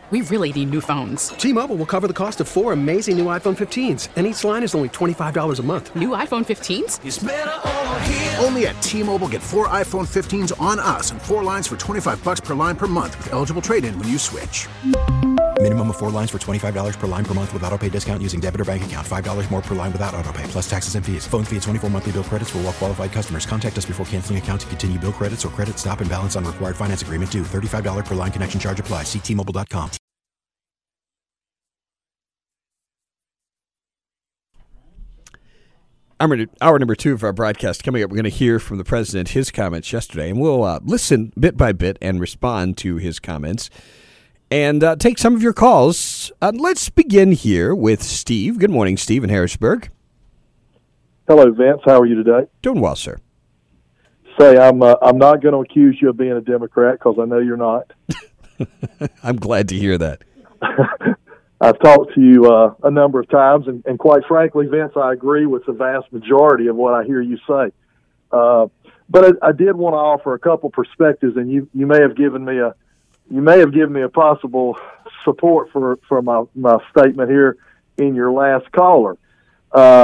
We really need new phones. T-Mobile will cover the cost of 4 amazing new iPhone 15s, and each line is only $25 a month. New iPhone 15s? It's better over here. Only at T-Mobile, get 4 iPhone 15s on us and 4 lines for $25 per line per month with eligible trade-in when you switch. Minimum of 4 lines for $25 per line per month with autopay discount using debit or bank account. $5 more per line without autopay, plus taxes and fees. Phone fee at 24 monthly bill credits for well-qualified customers. Contact us before canceling account to continue bill credits or credit stop and balance on required finance agreement due. $35 per line connection charge applies. See T-Mobile.com. Hour number 2 of our broadcast coming up. We're going to hear from the president, his comments yesterday, and we'll listen bit by bit and respond to his comments and take some of your calls. Let's begin here with Steve. Good morning, Steve in Harrisburg. Hello, Vince. How are you today? Doing well, sir. Say, I'm not going to accuse you of being a Democrat because I know you're not. I'm glad to hear that. I've talked to you a number of times, and quite frankly, Vince, I agree with the vast majority of what I hear you say. But I did want to offer a couple perspectives, and you may have given me a possible support for my statement here in your last caller. I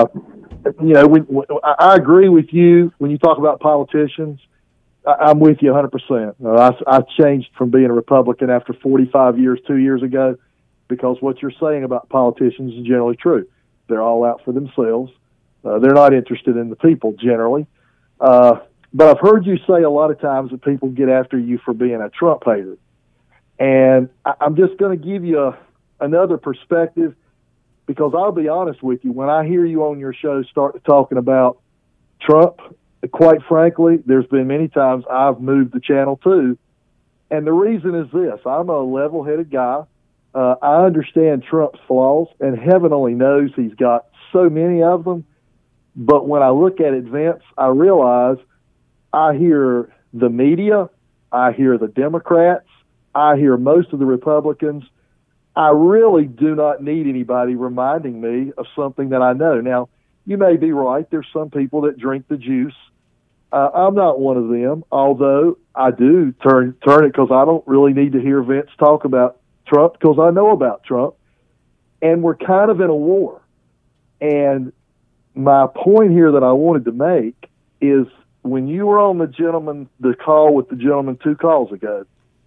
agree with you when you talk about politicians. I'm with you 100%. I changed from being a Republican after 45 years 2 years ago, because what you're saying about politicians is generally true. They're all out for themselves. They're not interested in the people generally. But I've heard you say a lot of times that people get after you for being a Trump hater. And I'm just going to give you another perspective, because I'll be honest with you, when I hear you on your show start talking about Trump, quite frankly, there's been many times I've moved the channel too. And the reason is this: I'm a level-headed guy. I understand Trump's flaws, and heaven only knows he's got so many of them. But when I look at it, Vince, I realize I hear the media, I hear the Democrats, I hear most of the Republicans. I really do not need anybody reminding me of something that I know. Now, you may be right. There's some people that drink the juice. I'm not one of them, although I do turn it because I don't really need to hear Vince talk about Trump, because I know about Trump, and we're kind of in a war. And my point here that I wanted to make is, when you were on the call with the gentleman 2 calls ago,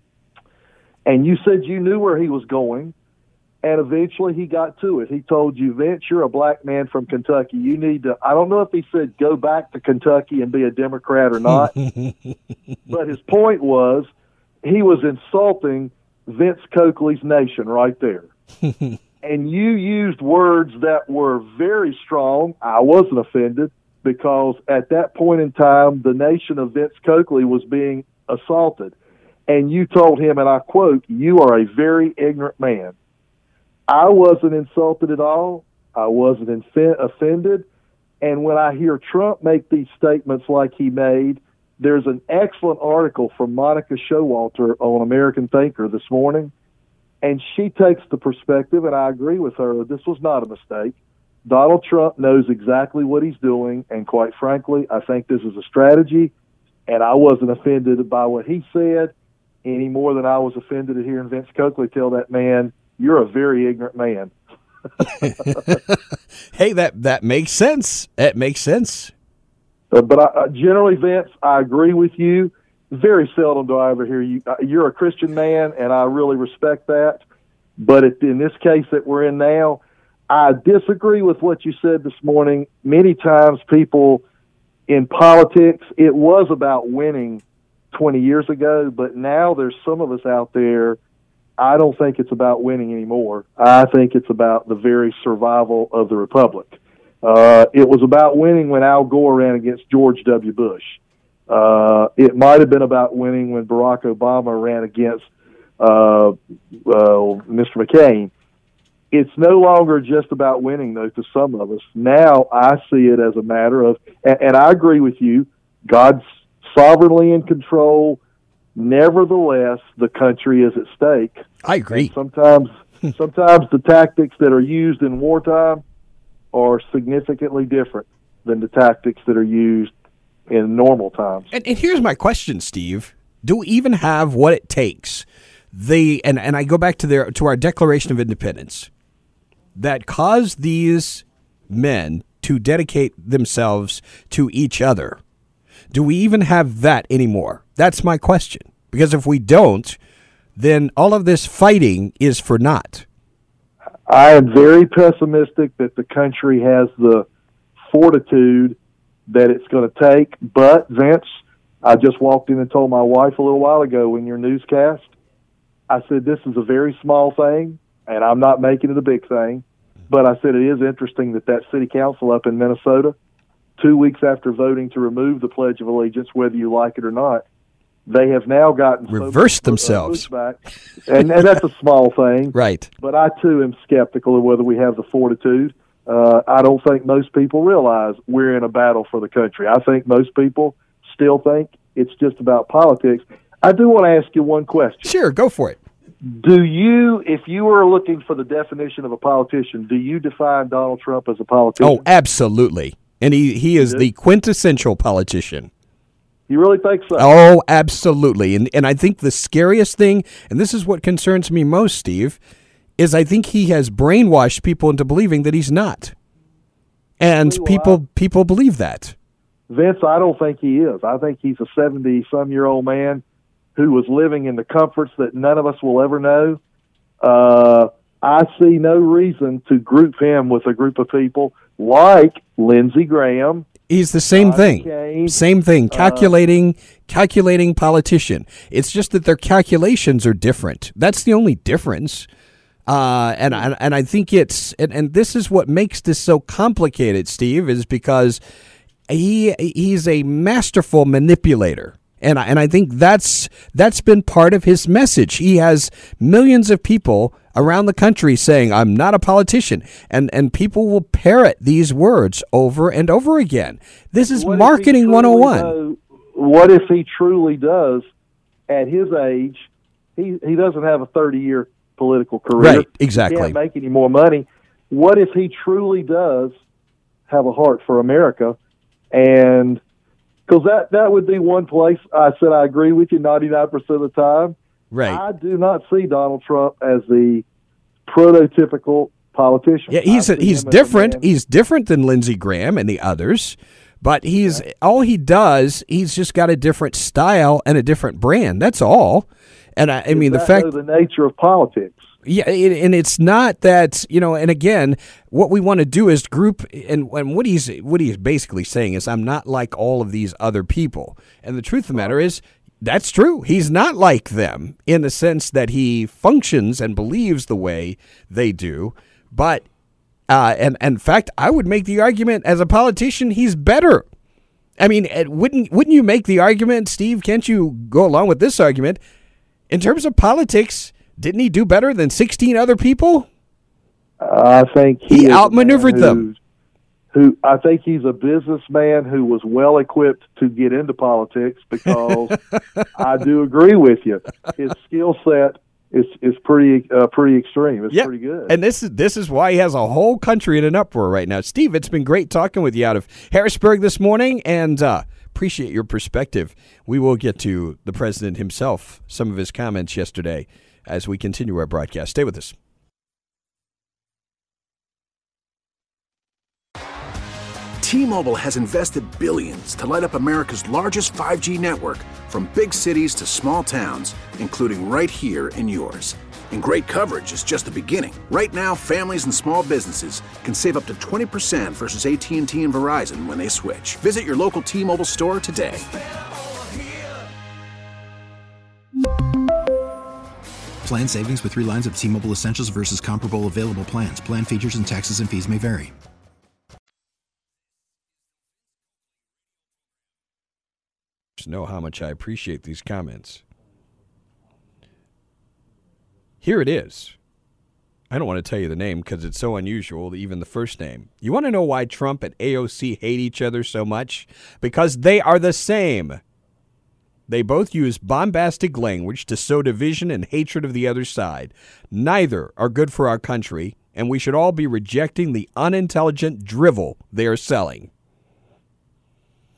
and you said you knew where he was going, and eventually he got to it. He told you, Vince, you're a black man from Kentucky. You need to, I don't know if he said go back to Kentucky and be a Democrat or not, but his point was he was insulting Vince Coakley's nation right there. And you used words that were very strong. I wasn't offended, because at that point in time, the nation of Vince Coakley was being assaulted. And you told him, and I quote, "You are a very ignorant man." I wasn't insulted at all. I wasn't offended. And when I hear Trump make these statements like he made, there's an excellent article from Monica Showalter on American Thinker this morning, and she takes the perspective, and I agree with her, this was not a mistake. Donald Trump knows exactly what he's doing, and quite frankly, I think this is a strategy, and I wasn't offended by what he said any more than I was offended at hearing Vince Coakley tell that man, "You're a very ignorant man." Hey, that makes sense. That makes sense. But generally, Vince, I agree with you. Very seldom do I ever hear you. You're a Christian man, and I really respect that. But in this case that we're in now, I disagree with what you said this morning. Many times people in politics, it was about winning 20 years ago, but now there's some of us out there, I don't think it's about winning anymore. I think it's about the very survival of the republic. It was about winning when Al Gore ran against George W. Bush. It might have been about winning when Barack Obama ran against Mr. McCain. It's no longer just about winning, though, to some of us. Now I see it as a matter of, and I agree with you, God's sovereignly in control. Nevertheless, the country is at stake. I agree. And sometimes the tactics that are used in wartime are significantly different than the tactics that are used in normal times. And here's my question, Steve. Do we even have what it takes and I go back to our Declaration of Independence that caused these men to dedicate themselves to each other. Do we even have that anymore? That's my question. Because if we don't, then all of this fighting is for naught. I am very pessimistic that the country has the fortitude that it's going to take. But, Vince, I just walked in and told my wife a little while ago in your newscast, I said, this is a very small thing, and I'm not making it a big thing. But I said it is interesting that city council up in Minnesota, 2 weeks after voting to remove the Pledge of Allegiance, whether you like it or not, they have now gotten reversed themselves. Pushback, and that's a small thing. Right. But I, too, am skeptical of whether we have the fortitude. I don't think most people realize we're in a battle for the country. I think most people still think it's just about politics. I do want to ask you one question. Sure, go for it. Do you, if you were looking for the definition of a politician, do you define Donald Trump as a politician? Oh, absolutely. And he is the quintessential politician. You really think so? Oh, absolutely. And I think the scariest thing, and this is what concerns me most, Steve, is I think he has brainwashed people into believing that he's not. And people believe that. Vince, I don't think he is. I think he's a 70-some-year-old man who was living in the comforts that none of us will ever know. I see no reason to group him with a group of people like Lindsey Graham. He's the same thing. McCain, same thing. Calculating politician. It's just that their calculations are different. That's the only difference. And I think and this is what makes this so complicated, Steve, is because he's a masterful manipulator. And I think that's been part of his message. He has millions of people around the country saying, I'm not a politician. And people will parrot these words over and over again. This is marketing 101. What if he truly does, at his age, he doesn't have a 30-year political career. Right, exactly. He can't make any more money. What if he truly does have a heart for America? And because that would be one place I said I agree with you 99% of the time. Right. I do not see Donald Trump as the prototypical politician. Yeah, he's different. He's different than Lindsey Graham and the others, but all he does, he's just got a different style and a different brand. That's all. And I mean the fact the nature of politics. Yeah, and it's not that, and again, what we want to do is group, and what he's basically saying is, I'm not like all of these other people. And the truth of the matter is, that's true. He's not like them in the sense that he functions and believes the way they do. But, and in fact, I would make the argument as a politician, he's better. I mean, wouldn't you make the argument, Steve, can't you go along with this argument? In terms of politics, didn't he do better than 16 other people? I think he outmaneuvered them. I think he's a businessman who was well equipped to get into politics because I do agree with you. His skill set is pretty extreme. It's pretty good. And this is why he has a whole country in an uproar right now. Steve, it's been great talking with you out of Harrisburg this morning, and appreciate your perspective. We will get to the president himself, some of his comments yesterday, as we continue our broadcast. Stay with us. T-Mobile has invested billions to light up America's largest 5G network, from big cities to small towns, including right here in yours. And great coverage is just the beginning. Right now, families and small businesses can save up to 20% versus AT&T and Verizon when they switch. Visit your local T-Mobile store today. Plan savings with 3 lines of T-Mobile Essentials versus comparable available plans. Plan features and taxes and fees may vary. Know how much I appreciate these comments. Here it is. I don't want to tell you the name because it's so unusual, even the first name. You want to know why Trump and AOC hate each other so much? Because they are the same. They both use bombastic language to sow division and hatred of the other side. Neither are good for our country, and we should all be rejecting the unintelligent drivel they are selling.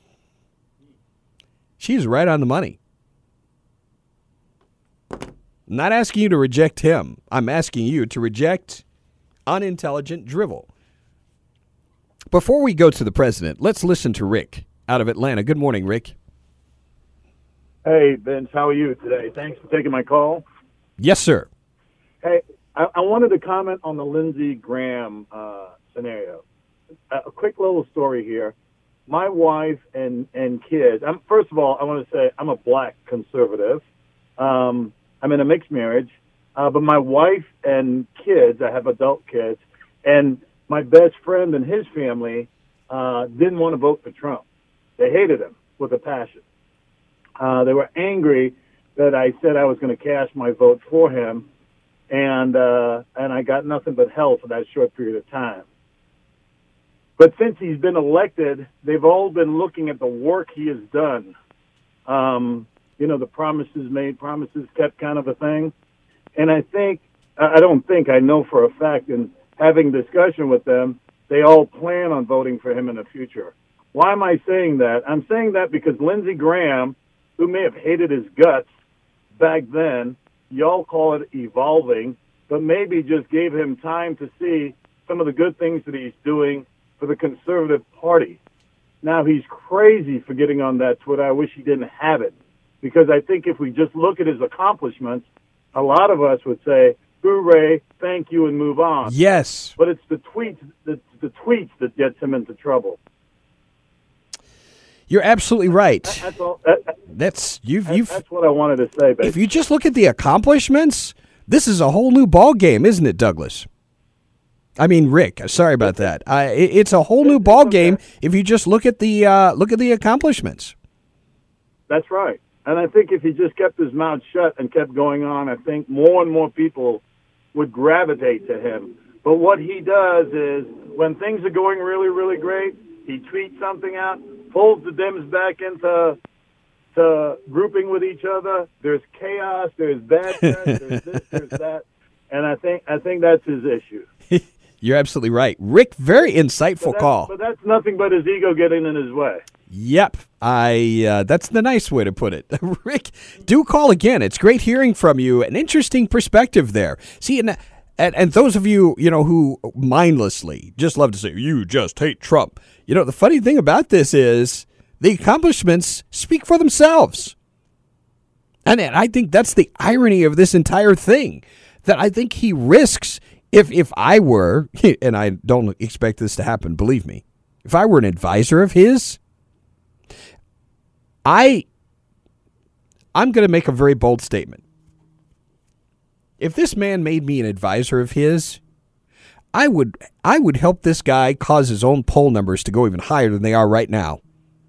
She's right on the money. I'm not asking you to reject him. I'm asking you to reject unintelligent drivel. Before we go to the president, let's listen to Rick out of Atlanta. Good morning, Rick. Hey, Vince, how are you today? Thanks for taking my call. Yes, sir. Hey, I wanted to comment on the Lindsey Graham scenario. A quick little story here. My wife and kids, first of all, I want to say I'm a black conservative. I'm in a mixed marriage, but my wife and kids, I have adult kids, and my best friend and his family didn't want to vote for Trump. They hated him with a passion. They were angry that I said I was going to cast my vote for him, and I got nothing but hell for that short period of time. But since he's been elected, they've all been looking at the work he has done. The promises made, promises kept kind of a thing. And I know for a fact, in having discussion with them, they all plan on voting for him in the future. Why am I saying that? I'm saying that because Lindsey Graham, who may have hated his guts back then, y'all call it evolving, but maybe just gave him time to see some of the good things that he's doing for the conservative party. Now, he's crazy for getting on that Twitter. I wish he didn't have it, because I think if we just look at his accomplishments, a lot of us would say, hooray, thank you, and move on. Yes. But it's the tweets that gets him into trouble. You're absolutely right. That's all. That's what I wanted to say. Basically. If you just look at the accomplishments, this is a whole new ball game, isn't it, Douglas? I mean, Rick. Sorry about that. It's a whole new ball game if you just look at the accomplishments. That's right. And I think if he just kept his mouth shut and kept going on, I think more and more people would gravitate to him. But what he does is, when things are going really, really great, he tweets something out, pulls the Dems back into grouping with each other. There's chaos. There's bad press. There's this. There's that. And I think that's his issue. You're absolutely right, Rick. Very insightful call. But that's nothing but his ego getting in his way. Yep, that's the nice way to put it. Rick, do call again. It's great hearing from you. An interesting perspective there. See, and those of you, who mindlessly just love to say, you just hate Trump. The funny thing about this is the accomplishments speak for themselves. And I think that's the irony of this entire thing, that I think he risks, if I were, and I don't expect this to happen, believe me, if I were an advisor of his, I'm going to make a very bold statement. If this man made me an advisor of his, I would help this guy cause his own poll numbers to go even higher than they are right now.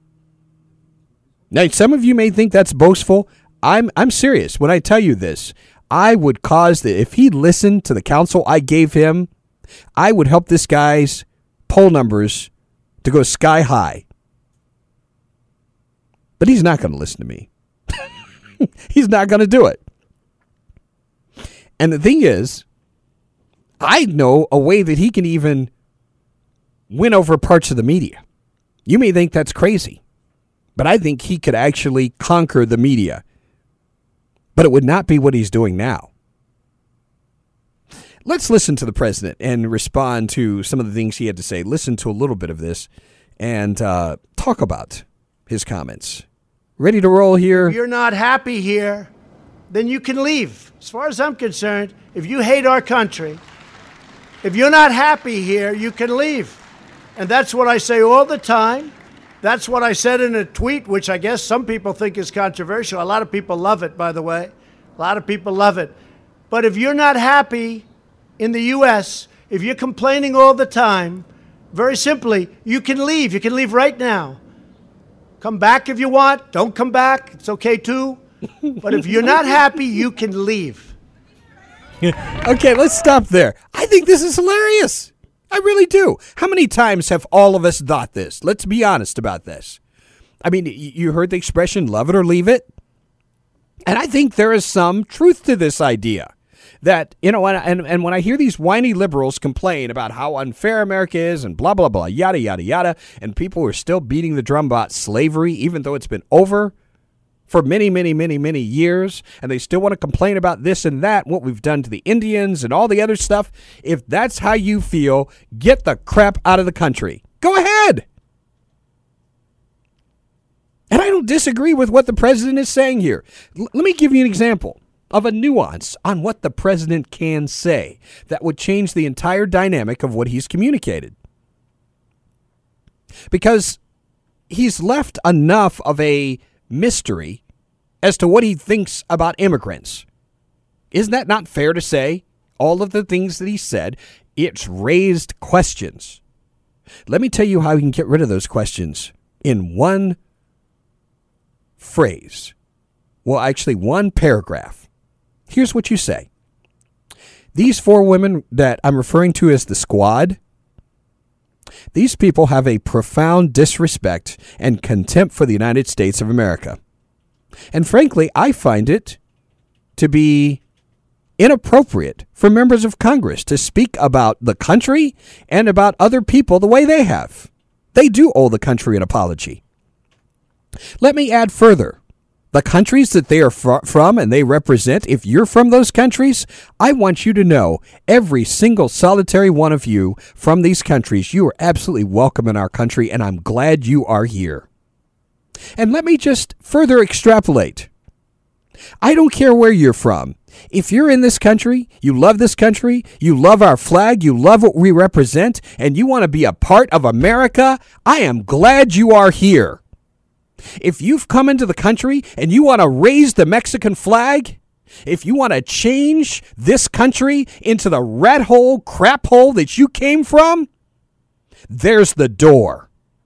Now, some of you may think that's boastful. I'm serious when I tell you this. I would cause if he listened to the counsel I gave him, I would help this guy's poll numbers to go sky high. But he's not going to listen to me. He's not going to do it. And the thing is, I know a way that he can even win over parts of the media. You may think that's crazy, but I think he could actually conquer the media. But it would not be what he's doing now. Let's listen to the president and respond to some of the things he had to say. Listen to a little bit of this and talk about his comments. Ready to roll here? If you're not happy here, then you can leave. As far as I'm concerned, if you hate our country, if you're not happy here, you can leave. And that's what I say all the time. That's what I said in a tweet, which I guess some people think is controversial. A lot of people love it, by the way. A lot of people love it. But if you're not happy in the U.S., if you're complaining all the time, very simply, you can leave. You can leave right now. Come back if you want. Don't come back. It's okay, too. But if you're not happy, you can leave. Okay, let's stop there. I think this is hilarious. I really do. How many times have all of us thought this? Let's be honest about this. I mean, you heard the expression, love it or leave it? And I think there is some truth to this idea. That, and when I hear these whiny liberals complain about how unfair America is and blah, blah, blah, yada, yada, yada, and people are still beating the drum about slavery, even though it's been over for many, many, many, many years, and they still want to complain about this and that, what we've done to the Indians and all the other stuff. If that's how you feel, get the crap out of the country. Go ahead. And I don't disagree with what the president is saying here. Let me give you an example of a nuance on what the president can say that would change the entire dynamic of what he's communicated. Because he's left enough of a mystery as to what he thinks about immigrants. Isn't that not fair to say? All of the things that he said, it's raised questions. Let me tell you how you can get rid of those questions in one phrase. Well, actually, one paragraph. Here's what you say. These 4 women that I'm referring to as the squad, these people have a profound disrespect and contempt for the United States of America. And frankly, I find it to be inappropriate for members of Congress to speak about the country and about other people the way they have. They do owe the country an apology. Let me add further. The countries that they are from and they represent, if you're from those countries, I want you to know, every single solitary one of you from these countries, you are absolutely welcome in our country, and I'm glad you are here. And let me just further extrapolate. I don't care where you're from. If you're in this country, you love this country, you love our flag, you love what we represent, and you want to be a part of America, I am glad you are here. If you've come into the country and you want to raise the Mexican flag, if you want to change this country into the rat hole, crap hole that you came from, there's the door.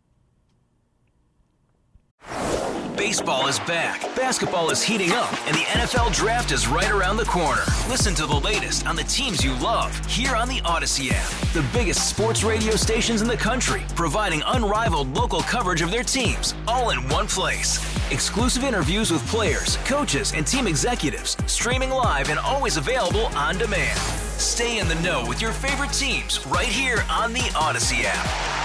Baseball is back, basketball is heating up, and the NFL Draft is right around the corner. Listen to the latest on the teams you love here on the Odyssey app. The biggest sports radio stations in the country, providing unrivaled local coverage of their teams, all in one place. Exclusive interviews with players, coaches, and team executives, streaming live and always available on demand. Stay in the know with your favorite teams right here on the Odyssey app.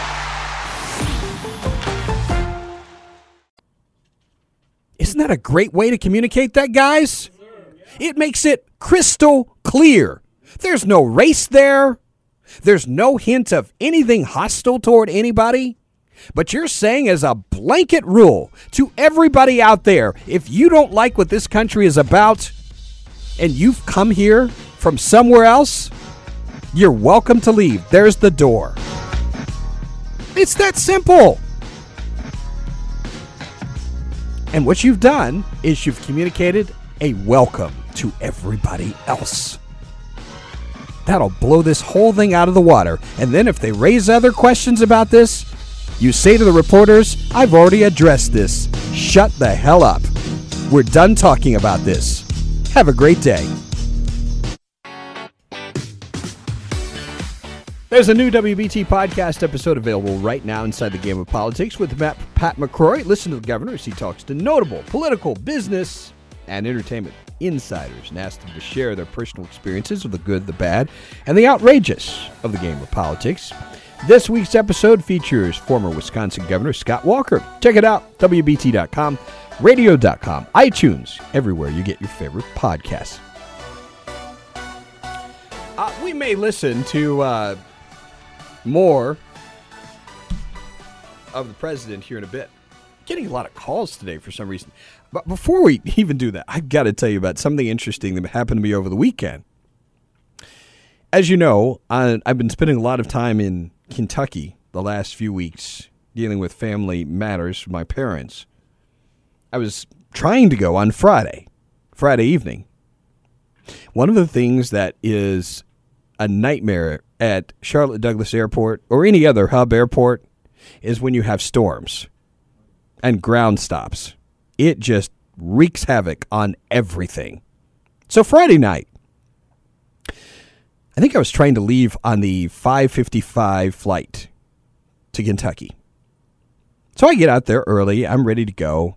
Isn't that a great way to communicate that, guys? It makes it crystal clear. There's no race there. There's no hint of anything hostile toward anybody. But you're saying as a blanket rule to everybody out there, if you don't like what this country is about and you've come here from somewhere else, you're welcome to leave. There's the door. It's that simple. And what you've done is you've communicated a welcome to everybody else. That'll blow this whole thing out of the water. And then if they raise other questions about this, you say to the reporters, I've already addressed this. Shut the hell up. We're done talking about this. Have a great day. There's a new WBT podcast episode available right now inside the Game of Politics with Pat McCrory. Listen to the governor as he talks to notable political, business, and entertainment insiders and ask them to share their personal experiences of the good, the bad, and the outrageous of the Game of Politics. This week's episode features former Wisconsin Governor Scott Walker. Check it out, WBT.com, radio.com, iTunes, everywhere you get your favorite podcasts. We may listen to more of the president here in a bit. Getting a lot of calls today for some reason. But before we even do that, I've got to tell you about something interesting that happened to me over the weekend. As you know, I've been spending a lot of time in Kentucky the last few weeks dealing with family matters with my parents. I was trying to go on Friday evening. One of the things that is a nightmare at Charlotte Douglas Airport or any other hub airport is when you have storms and ground stops. It just wreaks havoc on everything. So Friday night, I think I was trying to leave on the 5:55 flight to Kentucky. So I get out there early. I'm ready to go.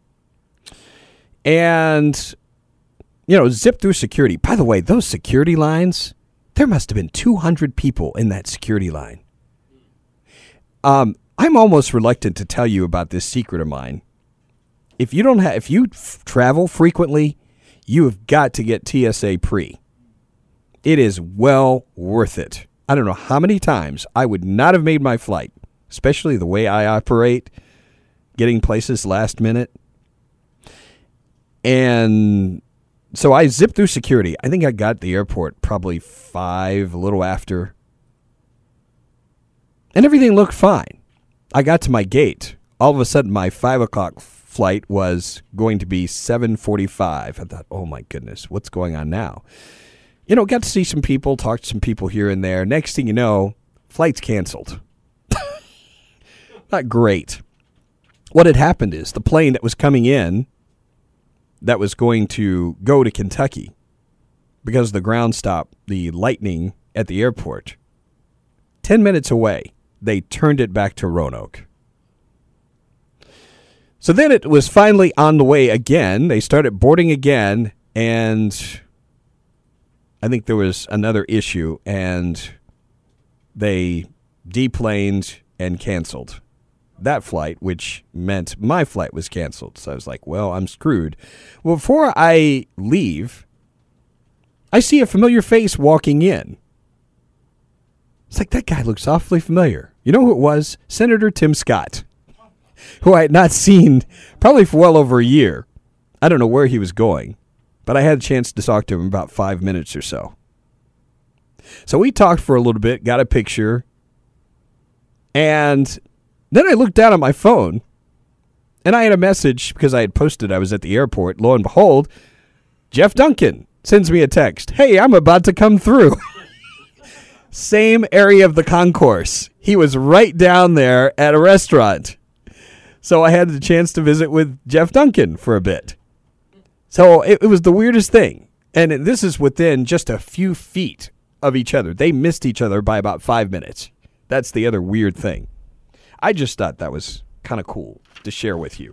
And, zip through security. By the way, those security lines, there must have been 200 people in that security line. I'm almost reluctant to tell you about this secret of mine. if you travel frequently, you have got to get TSA pre. It is well worth it. I don't know how many times I would not have made my flight, especially the way I operate, getting places last minute. And so I zipped through security. I think I got to the airport probably 5, a little after. And everything looked fine. I got to my gate. All of a sudden, my 5 o'clock flight was going to be 7:45. I thought, oh my goodness, what's going on now? Got to see some people, talk to some people here and there. Next thing you know, flight's canceled. Not great. What had happened is the plane that was coming in that was going to go to Kentucky, because of the ground stop, the lightning at the airport, 10 minutes away, they turned it back to Roanoke. So then it was finally on the way again. They started boarding again, and I think there was another issue, and they deplaned and canceled that flight, which meant my flight was canceled. So I was like, well, I'm screwed. Well, before I leave, I see a familiar face walking in. It's like, that guy looks awfully familiar. You know who it was? Senator Tim Scott, who I had not seen probably for well over a year. I don't know where he was going, but I had a chance to talk to him about 5 minutes or so. So we talked for a little bit, got a picture, and then I looked down at my phone, and I had a message because I had posted I was at the airport. Lo and behold, Jeff Duncan sends me a text. Hey, I'm about to come through. Same area of the concourse. He was right down there at a restaurant. So I had the chance to visit with Jeff Duncan for a bit. So it was the weirdest thing. And this is within just a few feet of each other. They missed each other by about 5 minutes. That's the other weird thing. I just thought that was kind of cool to share with you.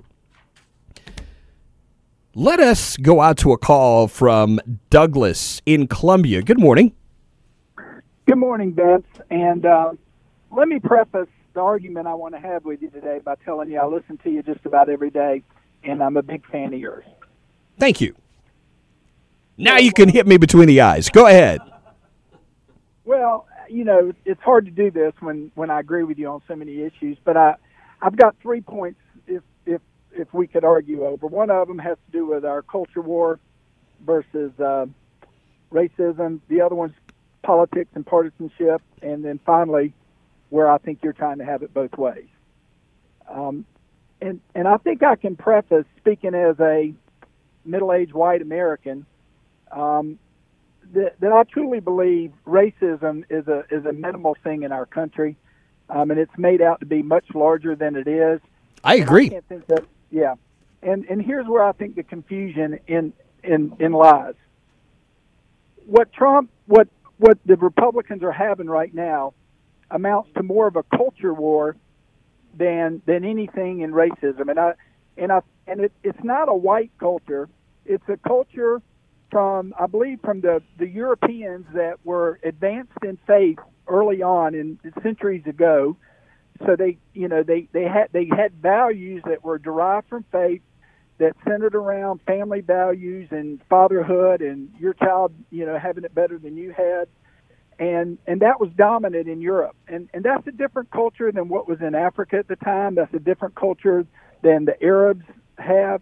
Let us go out to a call from Douglas in Columbia. Good morning. Good morning, Vince. And let me preface the argument I want to have with you today by telling you I listen to you just about every day, and I'm a big fan of yours. Thank you. Now you can hit me between the eyes. Go ahead. Well, it's hard to do this when I agree with you on so many issues, but I've got 3 points if we could argue over. One of them has to do with our culture war versus racism. The other one's politics and partisanship. And then finally, where I think you're trying to have it both ways. And I think I can preface, speaking as a middle-aged white American, that I truly believe racism is a minimal thing in our country, and it's made out to be much larger than it is. I agree. I can't think that, yeah. And here's where I think the confusion in lies. What the Republicans are having right now amounts to more of a culture war than anything in racism. And it's not a white culture. It's a culture from the Europeans that were advanced in faith early on in centuries ago. So they had values that were derived from faith that centered around family values and fatherhood and your child, having it better than you had. And that was dominant in Europe. And that's a different culture than what was in Africa at the time. That's a different culture than the Arabs have.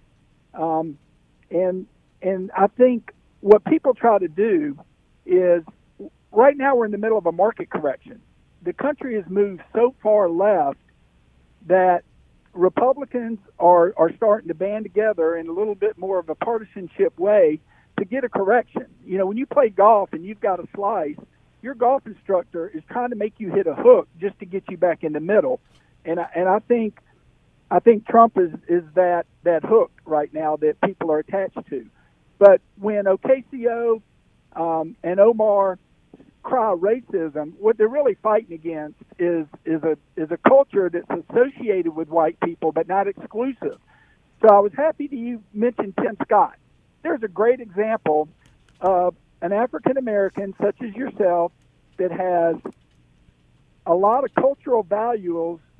And I think what people try to do is, right now we're in the middle of a market correction. The country has moved so far left that Republicans are starting to band together in a little bit more of a partisanship way to get a correction. When you play golf and you've got a slice, your golf instructor is trying to make you hit a hook just to get you back in the middle. And I think Trump is that hook right now that people are attached to. But when Ocasio and Omar cry racism, what they're really fighting against is a culture that's associated with white people but not exclusive. So I was happy that you mentioned Tim Scott. There's a great example of an African American such as yourself that has a lot of cultural values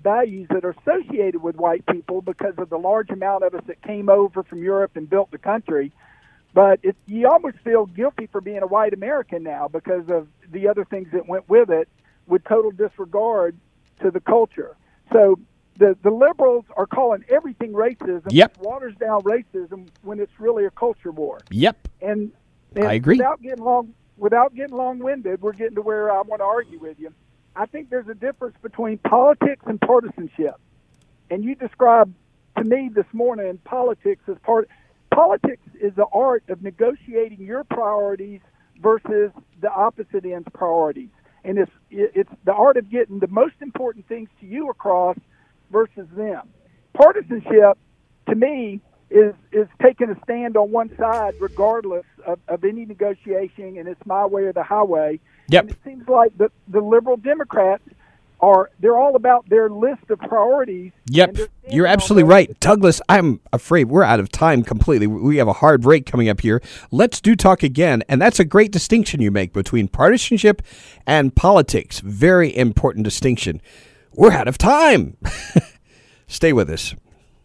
values that are associated with white people because of the large amount of us that came over from Europe and built the country. But you almost feel guilty for being a white American now because of the other things that went with it, with total disregard to the culture. So the liberals are calling everything racism. Yep. Which waters down racism when it's really a culture war. Yep. And I agree. Without getting long-winded, we're getting to where I want to argue with you. I think there's a difference between politics and partisanship. And you described to me this morning politics as Politics is the art of negotiating your priorities versus the opposite end's priorities. And it's the art of getting the most important things to you across versus them. Partisanship, to me, is taking a stand on one side regardless of any negotiation, and it's my way or the highway. Yep. And it seems like the liberal Democrats they're all about their list of priorities. Yep, you're absolutely right. Douglas, I'm afraid we're out of time completely. We have a hard break coming up here. Let's do talk again, and that's a great distinction you make between partisanship and politics. Very important distinction. We're out of time. Stay with us.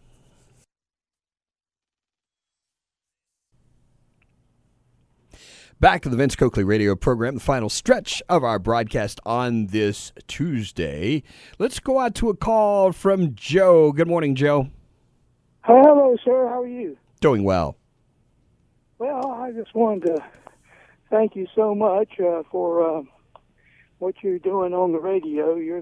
Back to the Vince Coakley radio program, the final stretch of our broadcast on this Tuesday. Let's go out to a call from Joe. Good morning, Joe. Hello, sir. How are you? Doing well. Well, I just wanted to thank you so much for what you're doing on the radio. You're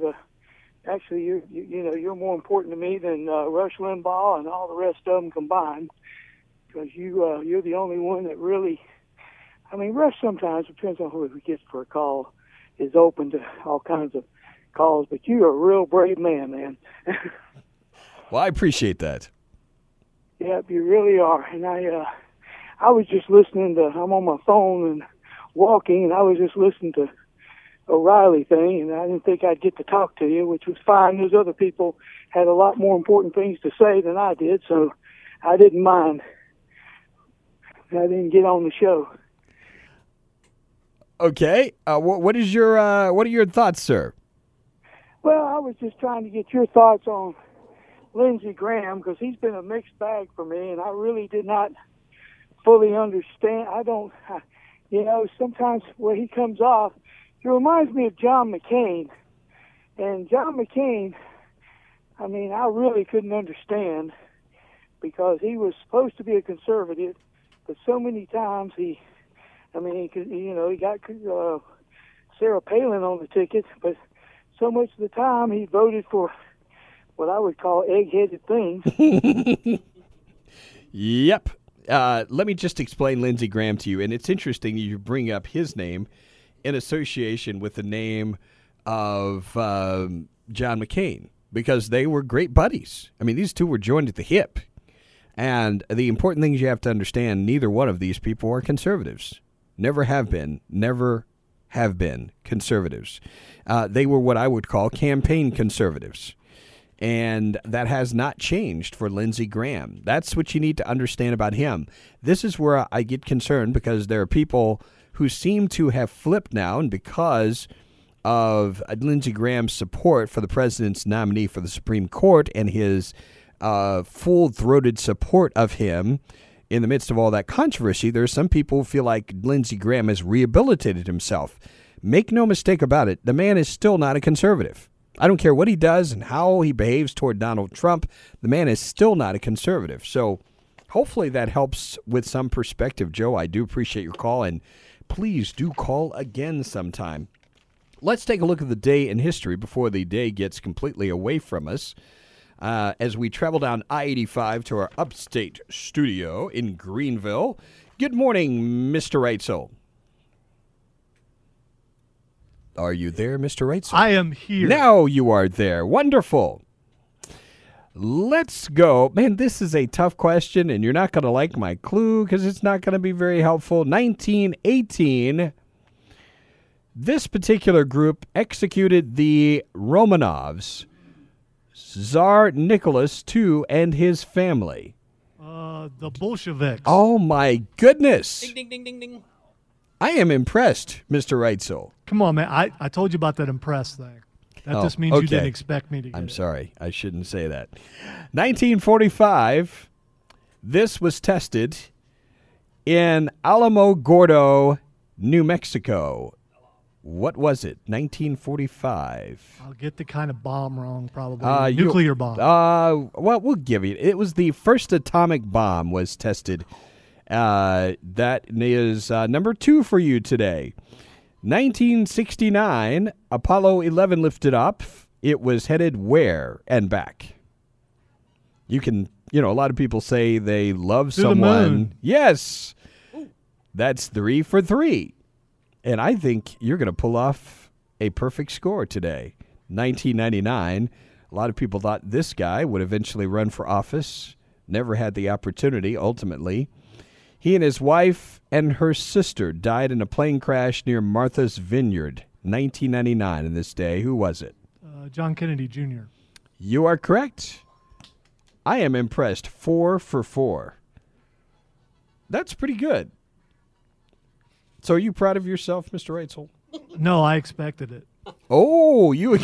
more important to me than Rush Limbaugh and all the rest of them combined, because you're the only one that really. I mean, Rush sometimes, depends on who he gets for a call, is open to all kinds of calls, but you're a real brave man. Well, I appreciate that. Yep, you really are. And I was just listening I'm on my phone and walking, and I was just listening to O'Reilly thing, and I didn't think I'd get to talk to you, which was fine. Those other people had a lot more important things to say than I did, so I didn't mind. I didn't get on the show. Okay. What are your thoughts, sir? Well, I was just trying to get your thoughts on Lindsey Graham, because he's been a mixed bag for me, and I really did not fully understand. Sometimes where he comes off, he reminds me of John McCain. And John McCain, I mean, I really couldn't understand, because he was supposed to be a conservative, but so many times he got Sarah Palin on the ticket, but so much of the time he voted for what I would call egg-headed things. Yep. Let me just explain Lindsey Graham to you, and it's interesting you bring up his name in association with the name of John McCain, because they were great buddies. I mean, these two were joined at the hip. And the important things you have to understand, neither one of these people are conservatives. Never have been conservatives. They were what I would call campaign conservatives. And that has not changed for Lindsey Graham. That's what you need to understand about him. This is where I get concerned, because there are people who seem to have flipped now, and because of Lindsey Graham's support for the president's nominee for the Supreme Court and his full-throated support of him in the midst of all that controversy, there are some people who feel like Lindsey Graham has rehabilitated himself. Make no mistake about it, the man is still not a conservative. I don't care what he does and how he behaves toward Donald Trump, the man is still not a conservative. So hopefully that helps with some perspective, Joe. I do appreciate your call, and please do call again sometime. Let's take a look at the day in history before the day gets completely away from us. As we travel down I-85 to our upstate studio in Greenville. Good morning, Mr. Reitzel. Are you there, Mr. Reitzel? I am here. Now you are there. Wonderful. Let's go. Man, this is a tough question, and you're not going to like my clue because it's not going to be very helpful. 1918, this particular group executed the Romanovs, Tsar Nicholas II and his family. The Bolsheviks. Oh, my goodness. Ding, ding, ding, ding, ding. I am impressed, Mr. Reitzel. Come on, man. I told you about that impressed thing. That just means you didn't expect me to get I'm it. sorry. I shouldn't say that. 1945, this was tested in Alamogordo, New Mexico. What was it? 1945. I'll get the kind of bomb wrong, probably. Nuclear bomb. Well, we'll give you. It was the first atomic bomb was tested. That is number 2 for you today. 1969, Apollo 11 lifted up. It was headed where and back? You can, a lot of people say they love to someone. The moon. Yes. That's 3 for 3. And I think you're going to pull off a perfect score today. 1999, a lot of people thought this guy would eventually run for office. Never had the opportunity, ultimately. He and his wife and her sister died in a plane crash near Martha's Vineyard, 1999 in this day. Who was it? John Kennedy Jr. You are correct. I am impressed. 4 for 4. That's pretty good. So are you proud of yourself, Mr. Reitzel? No, I expected it. Oh, you...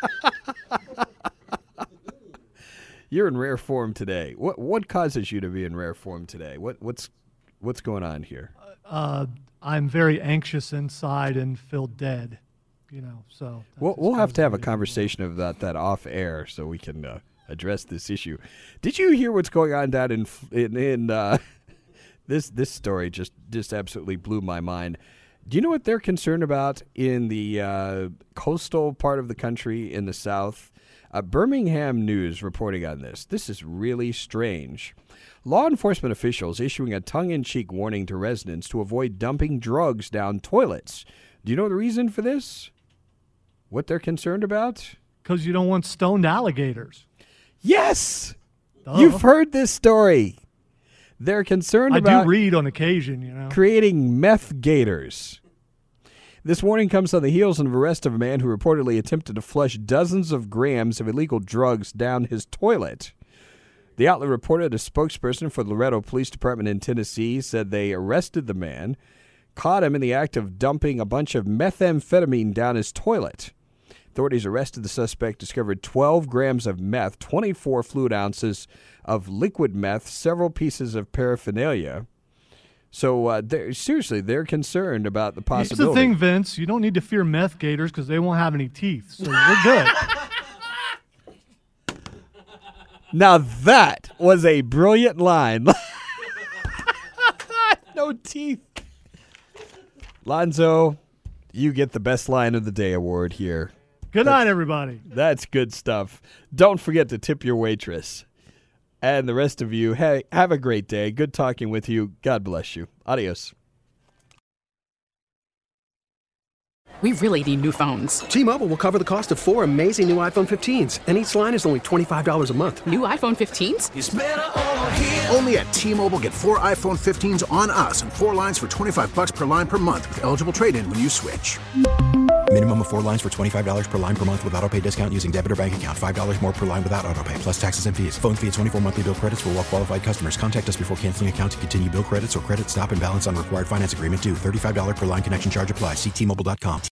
You're in rare form today. What causes you to be in rare form today? What's going on here? I'm very anxious inside and feel dead. So we'll have to have a conversation about that off air so we can address this issue. Did you hear what's going on down in this story? Just absolutely blew my mind. Do you know what they're concerned about in the coastal part of the country in the South? Birmingham News reporting on this. This is really strange. Law enforcement officials issuing a tongue-in-cheek warning to residents to avoid dumping drugs down toilets. Do you know the reason for this? What they're concerned about? Because you don't want stoned alligators. Yes! You've heard this story. They're concerned about... I do read on occasion, creating meth gators. This warning comes on the heels of the arrest of a man who reportedly attempted to flush dozens of grams of illegal drugs down his toilet. The outlet reported a spokesperson for the Loretto Police Department in Tennessee said they arrested the man, caught him in the act of dumping a bunch of methamphetamine down his toilet. Authorities arrested the suspect, discovered 12 grams of meth, 24 fluid ounces of liquid meth, several pieces of paraphernalia. So, they're concerned about the possibility. Here's the thing, Vince. You don't need to fear meth gators because they won't have any teeth, so we're good. Now that was a brilliant line. No teeth. Lonzo, you get the Best Line of the Day award here. Good night, everybody. That's good stuff. Don't forget to tip your waitress. And the rest of you, hey, have a great day. Good talking with you. God bless you. Adios. We really need new phones. T-Mobile will cover the cost of 4 amazing new iPhone 15s, and each line is only $25 a month. New iPhone 15s? It's better over here. Only at T-Mobile, get 4 iPhone 15s on us and 4 lines for $25 per line per month with eligible trade-in when you switch. Minimum of 4 lines for $25 per line per month with autopay discount using debit or bank account. $5 more per line without autopay, plus taxes and fees. Phone fee at 24 monthly bill credits for well-qualified customers. Contact us before canceling account to continue bill credits or credit stop and balance on required finance agreement due. $35 per line connection charge applies. See T-Mobile.com.